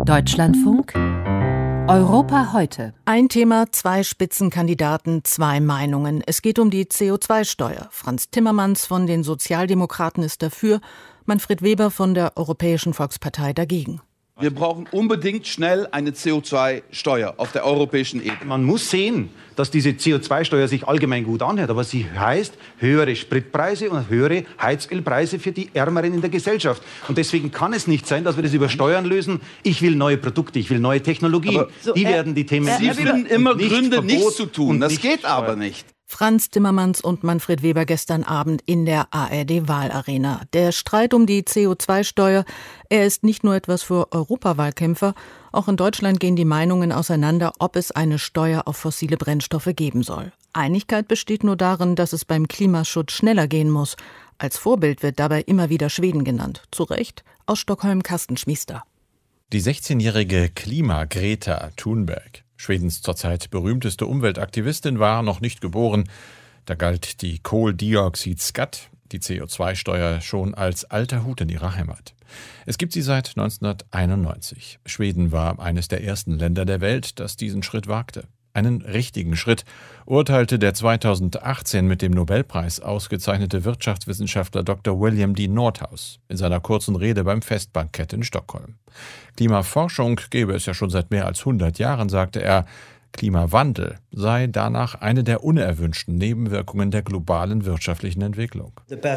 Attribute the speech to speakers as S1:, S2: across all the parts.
S1: Deutschlandfunk Europa heute.
S2: Ein Thema, zwei Spitzenkandidaten, zwei Meinungen. Es geht um die CO2-Steuer. Frans Timmermans von den Sozialdemokraten ist dafür, Manfred Weber von der Europäischen Volkspartei dagegen.
S3: Wir brauchen unbedingt schnell eine CO2-Steuer auf der europäischen Ebene.
S4: Man muss sehen, dass diese CO2-Steuer sich allgemein gut anhört, aber sie heißt höhere Spritpreise und höhere Heizölpreise für die Ärmeren in der Gesellschaft. Und deswegen kann es nicht sein, dass wir das über Steuern lösen. Ich will neue Produkte, ich will neue Technologien. Die werden die Themen...
S3: Sie finden immer Gründe, nichts zu tun. Das geht aber nicht.
S2: Frans Timmermans und Manfred Weber gestern Abend in der ARD-Wahlarena. Der Streit um die CO2-Steuer, er ist nicht nur etwas für Europawahlkämpfer. Auch in Deutschland gehen die Meinungen auseinander, ob es eine Steuer auf fossile Brennstoffe geben soll. Einigkeit besteht nur darin, dass es beim Klimaschutz schneller gehen muss. Als Vorbild wird dabei immer wieder Schweden genannt. Zu Recht, aus Stockholm Carsten Schmiester.
S5: Die 16-jährige Klima-Greta Thunberg, Schwedens zurzeit berühmteste Umweltaktivistin, war noch nicht geboren. Da galt die Kohlendioxidskatt, die CO2-Steuer, schon als alter Hut in ihrer Heimat. Es gibt sie seit 1991. Schweden war eines der ersten Länder der Welt, das diesen Schritt wagte. Einen richtigen Schritt, urteilte der 2018 mit dem Nobelpreis ausgezeichnete Wirtschaftswissenschaftler Dr. William D. Nordhaus in seiner kurzen Rede beim Festbankett in Stockholm. Klimaforschung gäbe es ja schon seit mehr als 100 Jahren, sagte er. Klimawandel sei danach eine der unerwünschten Nebenwirkungen der globalen wirtschaftlichen Entwicklung.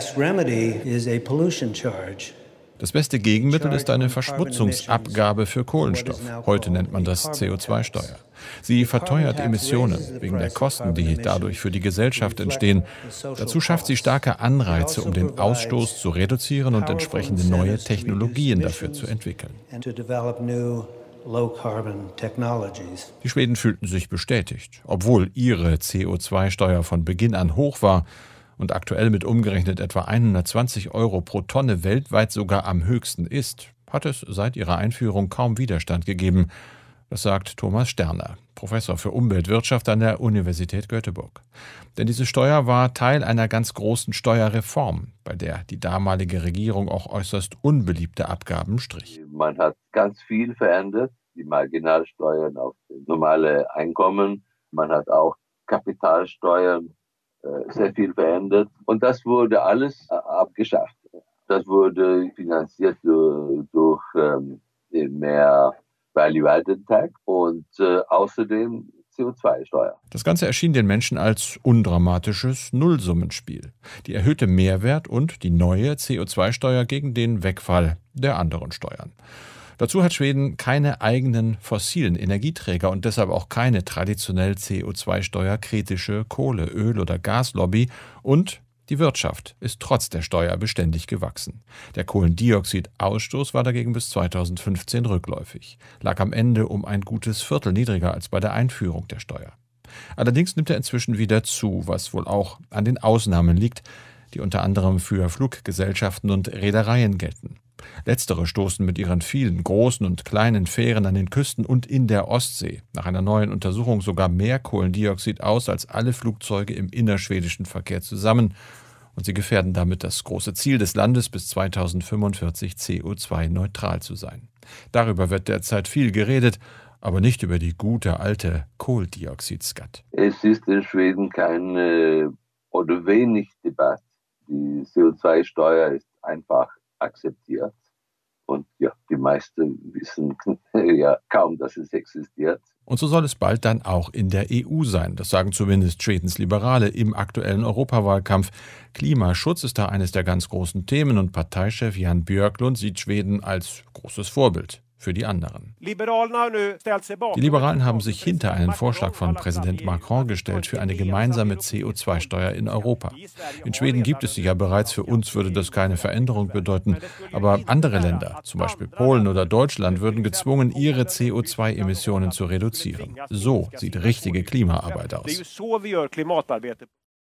S5: Das beste Gegenmittel ist eine Verschmutzungsabgabe für Kohlenstoff. Heute nennt man das CO2-Steuer. Sie verteuert Emissionen wegen der Kosten, die dadurch für die Gesellschaft entstehen. Dazu schafft sie starke Anreize, um den Ausstoß zu reduzieren und entsprechende neue Technologien dafür zu entwickeln. Die Schweden fühlten sich bestätigt, obwohl ihre CO2-Steuer von Beginn an hoch war und aktuell mit umgerechnet etwa 120 € pro Tonne weltweit sogar am höchsten ist, hat es seit ihrer Einführung kaum Widerstand gegeben. Das sagt Thomas Sterner, Professor für Umweltwirtschaft an der Universität Göteborg. Denn diese Steuer war Teil einer ganz großen Steuerreform, bei der die damalige Regierung auch äußerst unbeliebte Abgaben strich.
S6: Man hat ganz viel verändert, die Marginalsteuern auf normale Einkommen. Man hat auch Kapitalsteuern sehr viel verändert. Und das wurde alles abgeschafft. Das wurde finanziert durch mehr Value-Added Tax und außerdem CO2-Steuer.
S5: Das Ganze erschien den Menschen als undramatisches Nullsummenspiel. Die erhöhte Mehrwert und die neue CO2-Steuer gegen den Wegfall der anderen Steuern. Dazu hat Schweden keine eigenen fossilen Energieträger und deshalb auch keine traditionell CO2-steuerkritische Kohle-, Öl- oder Gaslobby. Und die Wirtschaft ist trotz der Steuer beständig gewachsen. Der Kohlendioxidausstoß war dagegen bis 2015 rückläufig, lag am Ende um ein gutes Viertel niedriger als bei der Einführung der Steuer. Allerdings nimmt er inzwischen wieder zu, was wohl auch an den Ausnahmen liegt, die unter anderem für Fluggesellschaften und Reedereien gelten. Letztere stoßen mit ihren vielen großen und kleinen Fähren an den Küsten und in der Ostsee nach einer neuen Untersuchung sogar mehr Kohlendioxid aus als alle Flugzeuge im innerschwedischen Verkehr zusammen. Und sie gefährden damit das große Ziel des Landes, bis 2045 CO2-neutral zu sein. Darüber wird derzeit viel geredet, aber nicht über die gute alte Kohlendioxidskatt.
S6: Es ist in Schweden keine oder wenig Debatte. Die CO2-Steuer ist einfach akzeptiert. Und ja, die meisten wissen ja kaum, dass es existiert.
S5: Und so soll es bald dann auch in der EU sein. Das sagen zumindest Schwedens Liberale im aktuellen Europawahlkampf. Klimaschutz ist da eines der ganz großen Themen und Parteichef Jan Björklund sieht Schweden als großes Vorbild für die anderen. Die Liberalen haben sich hinter einen Vorschlag von Präsident Macron gestellt für eine gemeinsame CO2-Steuer in Europa. In Schweden gibt es sie ja bereits, für uns würde das keine Veränderung bedeuten, aber andere Länder, zum Beispiel Polen oder Deutschland, würden gezwungen, ihre CO2-Emissionen zu reduzieren. So sieht richtige Klimaarbeit aus.